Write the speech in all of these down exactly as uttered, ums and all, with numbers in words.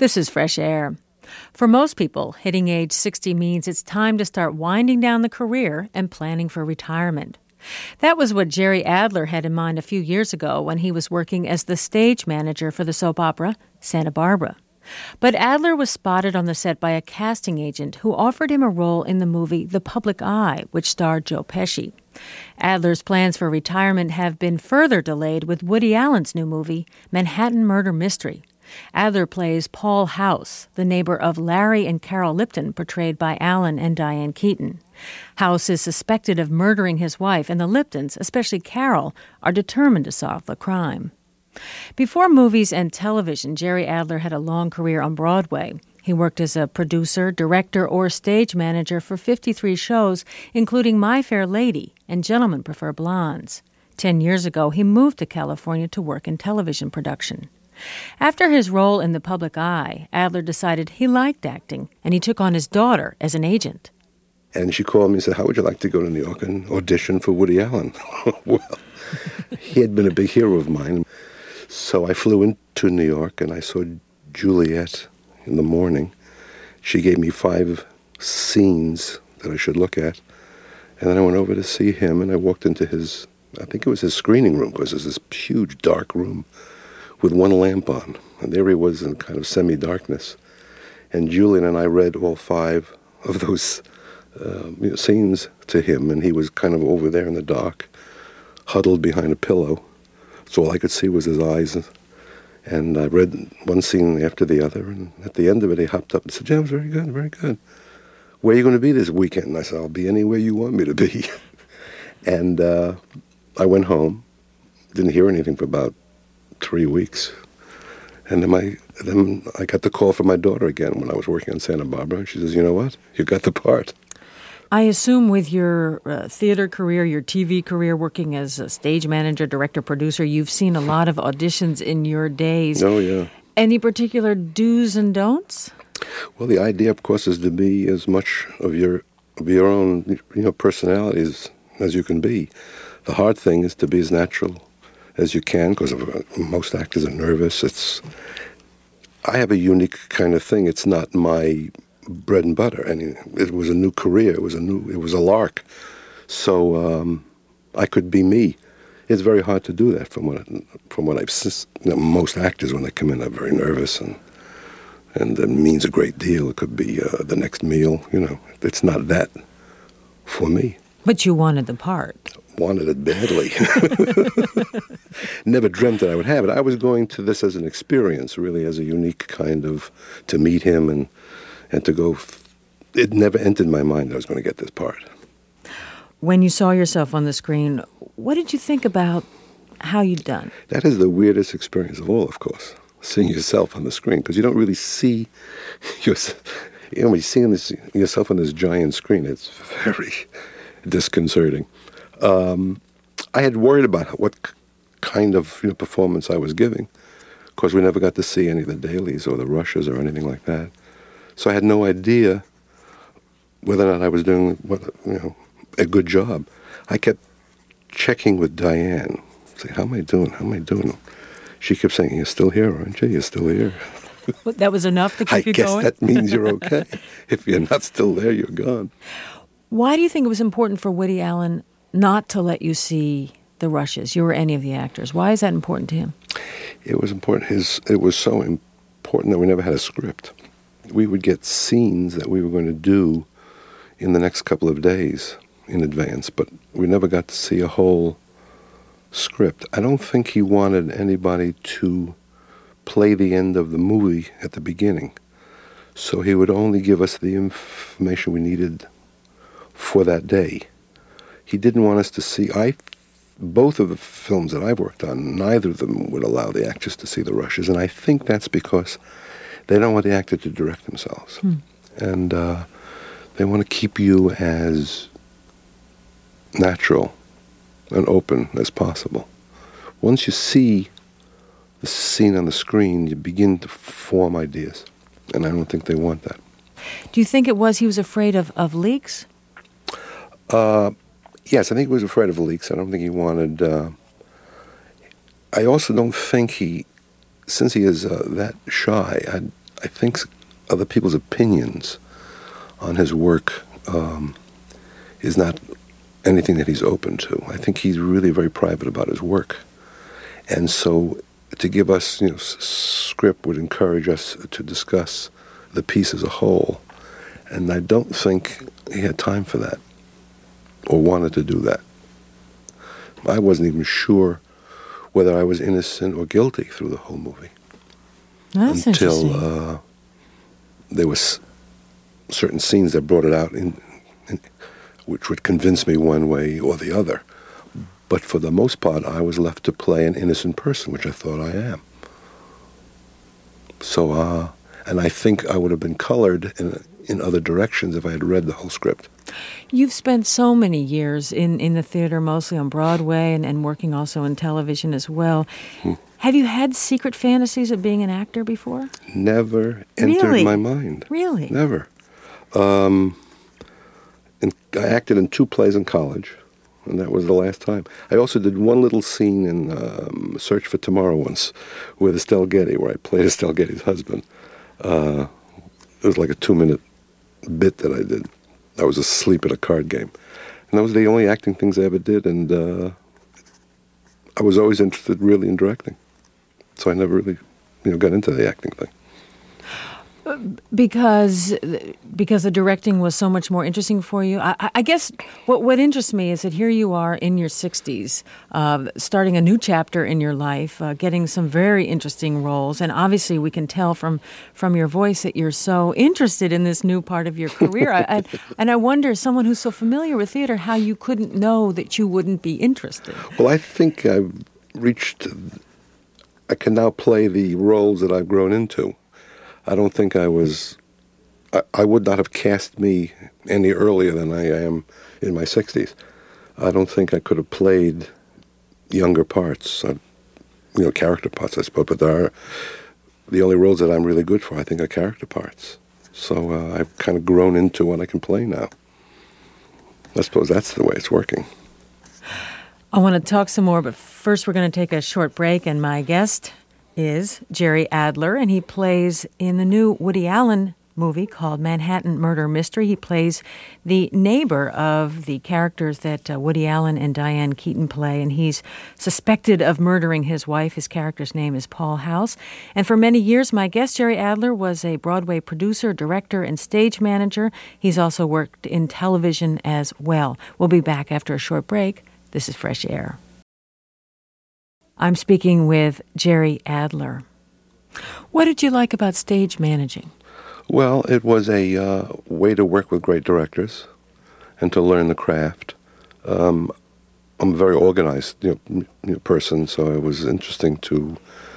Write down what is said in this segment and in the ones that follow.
This is Fresh Air. For most people, hitting age sixty means it's time to start winding down the career and planning for retirement. That was what Jerry Adler had in mind a few years ago when he was working as the stage manager for the soap opera Santa Barbara. But Adler was spotted on the set by a casting agent who offered him a role in the movie The Public Eye, which starred Joe Pesci. Adler's plans for retirement have been further delayed with Woody Allen's new movie, Manhattan Murder Mystery. Adler plays Paul House, the neighbor of Larry and Carol Lipton, portrayed by Allen and Diane Keaton. House is suspected of murdering his wife, and the Liptons, especially Carol, are determined to solve the crime. Before movies and television, Jerry Adler had a long career on Broadway. He worked as a producer, director, or stage manager for fifty-three shows, including My Fair Lady and Gentlemen Prefer Blondes. Ten years ago, he moved to California to work in television production. After his role in The Public Eye, Adler decided he liked acting, and he took on his daughter as an agent. And she called me and said, how would you like to go to New York and audition for Woody Allen? Well, he had been a big hero of mine. So I flew into New York, and I saw Juliet in the morning. She gave me five scenes that I should look at. And then I went over to see him, and I walked into his, I think it was his screening room, because there's this huge dark room with one lamp on. And there he was in kind of semi-darkness. And Julian and I read all five of those uh, you know, scenes to him, and he was kind of over there in the dark, huddled behind a pillow. So all I could see was his eyes. And I read one scene after the other, and at the end of it, he hopped up and said, James, very good, very good. Where are you going to be this weekend? And I said, I'll be anywhere you want me to be. And uh, I went home, didn't hear anything for about three weeks. And then, my, then I got the call from my daughter again when I was working on Santa Barbara. She says, you know what? You got the part. I assume with your uh, theater career, your T V career, working as a stage manager, director, producer, you've seen a lot of auditions in your days. Oh, yeah. Any particular do's and don'ts? Well, the idea, of course, is to be as much of your of your own, you know, personality as, as you can be. The hard thing is to be as natural as you can, because most actors are nervous. It's I have a unique kind of thing. It's not my bread and butter, and it was a new career. It was a new. It was a lark. So um, I could be me. It's very hard to do that. From what from what I've you know, most actors when they come in are very nervous, and and it means a great deal. It could be uh, the next meal. You know, it's not that for me. But you wanted the part. Wanted it badly. Never dreamt that I would have it. I was going to this as an experience, really, as a unique kind of, to meet him and, and to go. It never entered my mind I was going to get this part. When you saw yourself on the screen, what did you think about how you'd done? That is the weirdest experience of all, of course, seeing yourself on the screen, because you don't really see yourself. You know, when you see this, yourself on this giant screen, it's very disconcerting. Um, I had worried about what c- kind of you know, performance I was giving, because we never got to see any of the dailies or the rushes or anything like that. So I had no idea whether or not I was doing what, you know, a good job. I kept checking with Diane, saying, how am I doing? How am I doing? She kept saying, you're still here, aren't you? You're still here. Well, that was enough to keep I you guess going? that means you're okay. If you're not still there, you're gone. Why do you think it was important for Woody Allen not to let you see the rushes, you or any of the actors? Why is that important to him? It was important. His, it was so important that we never had a script. We would get scenes that we were going to do in the next couple of days in advance, but we never got to see a whole script. I don't think he wanted anybody to play the end of the movie at the beginning. So he would only give us the information we needed for that day. He didn't want us to see, I, both of the films that I've worked on, neither of them would allow the actors to see the rushes, and I think that's because they don't want the actor to direct themselves. Hmm. And uh, they want to keep you as natural and open as possible. Once you see the scene on the screen, you begin to form ideas, and I don't think they want that. Do you think it was he was afraid of, of leaks? Uh, yes, I think he was afraid of leaks. I don't think he wanted... Uh, I also don't think he, since he is uh, that shy, I, I think other people's opinions on his work um, is not anything that he's open to. I think he's really very private about his work. And so to give us, you know, s- script would encourage us to discuss the piece as a whole. And I don't think he had time for that or wanted to do that. I wasn't even sure whether I was innocent or guilty through the whole movie. That's until interesting. uh, there was certain scenes that brought it out, in, in, which would convince me one way or the other. But for the most part, I was left to play an innocent person, which I thought I am. So, uh, and I think I would have been colored in, in other directions if I had read the whole script. You've spent so many years in, in the theater, mostly on Broadway, and, and working also in television as well. Hmm. Have you had secret fantasies of being an actor before? Never entered really? my mind. Really? Never. Um, and I acted in two plays in college, and that was the last time. I also did one little scene in um, Search for Tomorrow once with Estelle Getty, where I played Estelle Getty's husband. Uh, it was like a two-minute bit that I did. I was asleep at a card game. And those were the only acting things I ever did, and uh, I was always interested really in directing. So I never really, you know, got into the acting thing. Because because the directing was so much more interesting for you. I, I guess what what interests me is that here you are in your sixties, uh, starting a new chapter in your life, uh, getting some very interesting roles, and obviously we can tell from from your voice that you're so interested in this new part of your career. I, I, and I wonder, someone who's so familiar with theater, how you couldn't know that you wouldn't be interested. Well, I think I've reached. I can now play the roles that I've grown into. I don't think I was, I, I would not have cast me any earlier than I am in my sixties. I don't think I could have played younger parts, uh, you know, character parts, I suppose, but there are, the only roles that I'm really good for, I think, are character parts. So uh, I've kind of grown into what I can play now. I suppose that's the way it's working. I want to talk some more, but first we're going to take a short break, and my guest is Jerry Adler, and he plays in the new Woody Allen movie called Manhattan Murder Mystery. He plays the neighbor of the characters that uh, Woody Allen and Diane Keaton play, and he's suspected of murdering his wife. His character's name is Paul House. And for many years, my guest, Jerry Adler, was a Broadway producer, director, and stage manager. He's also worked in television as well. We'll be back after a short break. This is Fresh Air. I'm speaking with Jerry Adler. What did you like about stage managing? Well, it was a uh, way to work with great directors and to learn the craft. Um, I'm a very organized, you know, you know, person, so it was interesting to,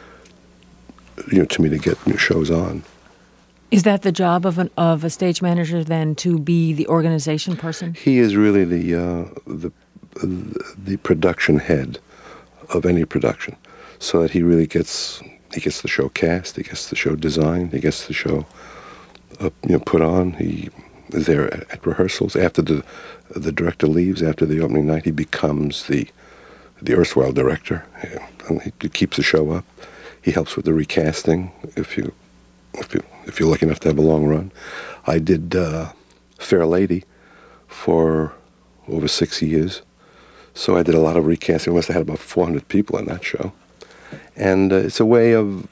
you know, to me to get new shows on. Is that the job of an of a stage manager then, to be the organization person? He is really the uh, the the production head of any production, so that he really gets he gets the show cast, he gets the show designed, he gets the show uh, you know put on. He is there at, at rehearsals after the the director leaves after the opening night. He becomes the the erstwhile director, and he keeps the show up. He helps with the recasting if you if you if you're lucky enough to have a long run. I did uh, Fair Lady for over six years. So I did a lot of recasting. We must have had about four hundred people in that show. And uh, it's a way of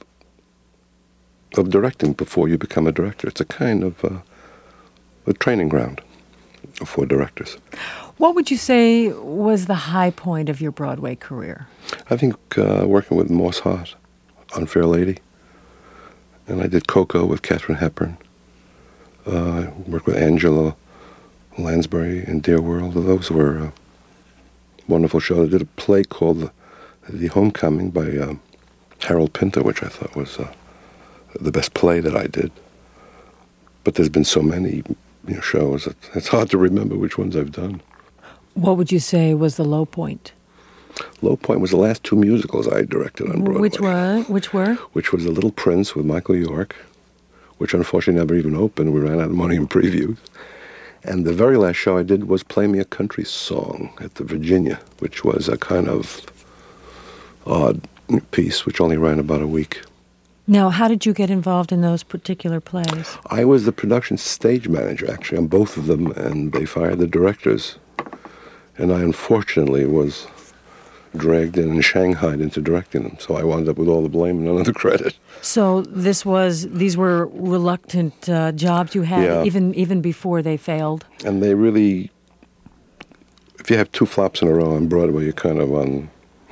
of directing before you become a director. It's a kind of uh, a training ground for directors. What would you say was the high point of your Broadway career? I think uh, working with Moss Hart on Fair Lady. And I did Coco with Katharine Hepburn. Uh, I worked with Angela Lansbury in Dear World. Those were uh, wonderful shows. I did a play called The, the Homecoming by um, Harold Pinter, which I thought was uh, the best play that I did. But there's been so many you know, shows, that it's hard to remember which ones I've done. What would you say was the low point? Low point was the last two musicals I directed on Broadway. Which were? Which were? Which was The Little Prince with Michael York, which unfortunately never even opened. We ran out of money in previews. And the very last show I did was Play Me a Country Song at the Virginia, which was a kind of odd piece, which only ran about a week. Now, how did you get involved in those particular plays? I was the production stage manager, actually, on both of them, and they fired the directors. And I, unfortunately, was dragged in and shanghaied into directing them. So I wound up with all the blame and none of the credit. So this was, these were reluctant uh, jobs you had, Yeah. even even before they failed? And they really, if you have two flops in a row on Broadway, you're kind of on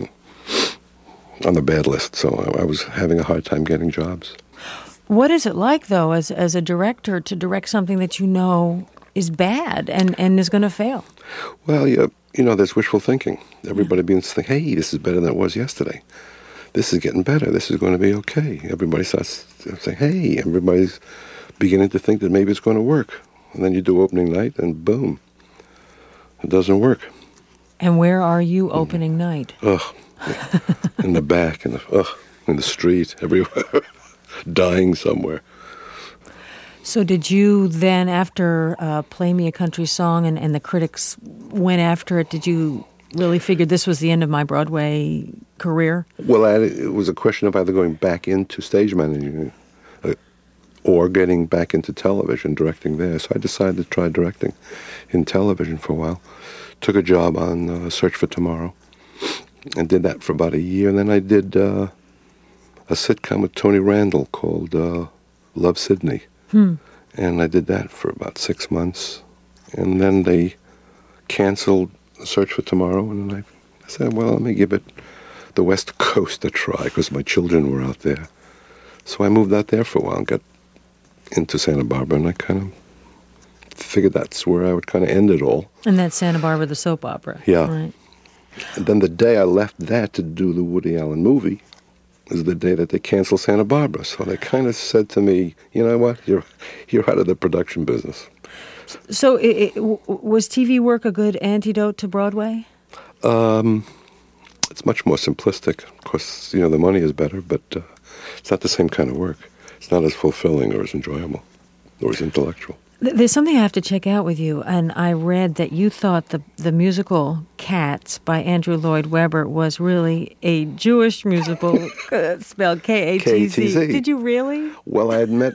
on the bad list. So I, I was having a hard time getting jobs. What is it like, though, as as a director, to direct something that you know is bad and, and is going to fail? Well, you, you know, there's wishful thinking. Everybody begins to think, hey, this is better than it was yesterday. This is getting better. This is going to be okay. Everybody starts saying, hey, everybody's beginning to think that maybe it's going to work. And then you do opening night, and boom, it doesn't work. And where are you opening night? Ugh, in the back, in the ugh, in the street, everywhere, dying somewhere. So did you then, after uh, Play Me a Country Song and, and the critics went after it, did you really figure this was the end of my Broadway career? Well, I, it was a question of either going back into stage managing uh, or getting back into television, directing there. So I decided to try directing in television for a while. Took a job on uh, Search for Tomorrow and did that for about a year. And then I did uh, a sitcom with Tony Randall called uh, Love, Sydney. Hmm. And I did that for about six months. And then they canceled Search for Tomorrow. And then I, I said, well, let me give it the West Coast a try because my children were out there. So I moved out there for a while and got into Santa Barbara. And I kind of figured that's where I would kind of end it all. And that's Santa Barbara, the soap opera. Yeah. Right. And then the day I left that to do the Woody Allen movie was the day that they canceled Santa Barbara. So they kind of said to me, you know what, you're you're out of the production business. So it, it, w- was T V work a good antidote to Broadway? Um, it's much more simplistic. Of course, you know, the money is better, but uh, it's not the same kind of work. It's not as fulfilling or as enjoyable or as intellectual. There's something I have to check out with you, and I read that you thought the the musical Cats by Andrew Lloyd Webber was really a Jewish musical uh, spelled K A T Z. K A T Z. Did you really? Well, I had met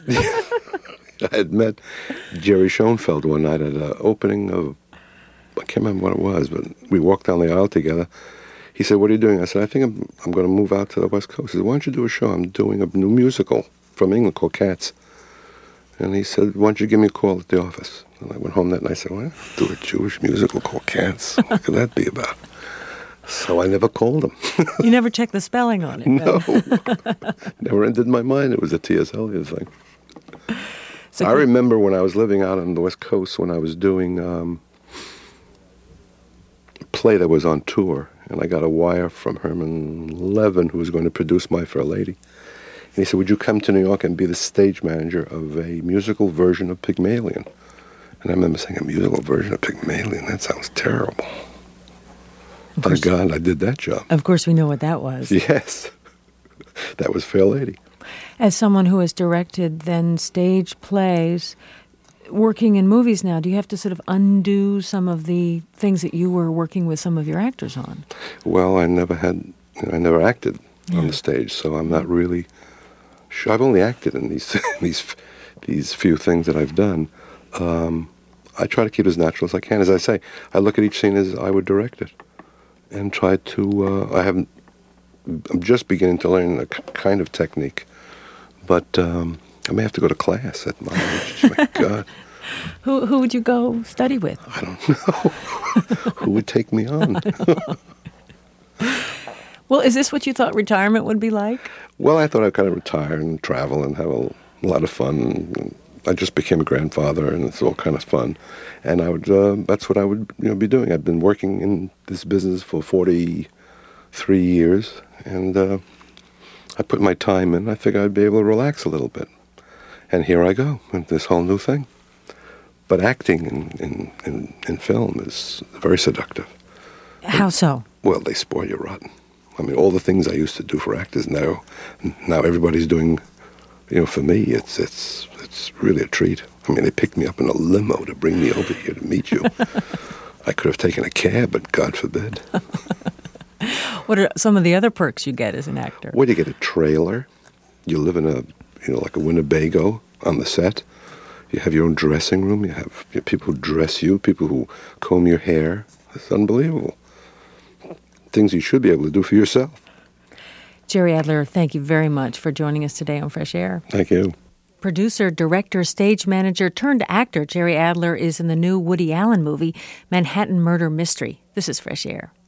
I had met Jerry Schoenfeld one night at an opening of, I can't remember what it was, but we walked down the aisle together. He said, what are you doing? I said, I think I'm, I'm going to move out to the West Coast. He said, why don't you do a show? I'm doing a new musical from England called Cats. And he said, why don't you give me a call at the office? And I went home that night and said, well, do a Jewish musical called Cats. What could that be about? So I never called him. You never checked the spelling on it? No. Never entered my mind. It was a T S. Eliot thing. So I remember when I was living out on the West Coast when I was doing um, a play that was on tour. And I got a wire from Herman Levin, who was going to produce My Fair Lady. And he said, would you come to New York and be the stage manager of a musical version of Pygmalion? And I remember saying, a musical version of Pygmalion? That sounds terrible. By God, I did that job. Of course, we know what that was. Yes. That was Fair Lady. As someone who has directed then stage plays, working in movies now, do you have to sort of undo some of the things that you were working with some of your actors on? Well, I never had, you know, I never acted yeah. on the stage, so I'm not really sure. I've only acted in these these these few things that I've done. Um, I try to keep it as natural as I can. As I say, I look at each scene as I would direct it, and try to. Uh, I haven't. I'm just beginning to learn a kind of technique, but um, I may have to go to class at my age. My God. Who who would you go study with? I don't know. Who would take me on? Well, is this what you thought retirement would be like? Well, I thought I'd kind of retire and travel and have a, a lot of fun. I just became a grandfather, and it's all kind of fun. And I would. Uh, that's what I would, you know, be doing. I've been working in this business for forty-three years, and uh, I put my time in. I figured I'd be able to relax a little bit. And here I go with this whole new thing. But acting in, in, in, in film is very seductive. How so? Well, they spoil you rotten. I mean, all the things I used to do for actors now, now everybody's doing, you know, for me, it's it's it's really a treat. I mean, they picked me up in a limo to bring me over here to meet you. I could have taken a cab, but God forbid. What are some of the other perks you get as an actor? Well, you get a trailer. You live in a, you know, like a Winnebago on the set. You have your own dressing room. You have you know, people who dress you, people who comb your hair. It's unbelievable. Things you should be able to do for yourself. Jerry Adler, thank you very much for joining us today on Fresh Air. Thank you. Producer, director, stage manager, turned actor Jerry Adler is in the new Woody Allen movie, Manhattan Murder Mystery. This is Fresh Air.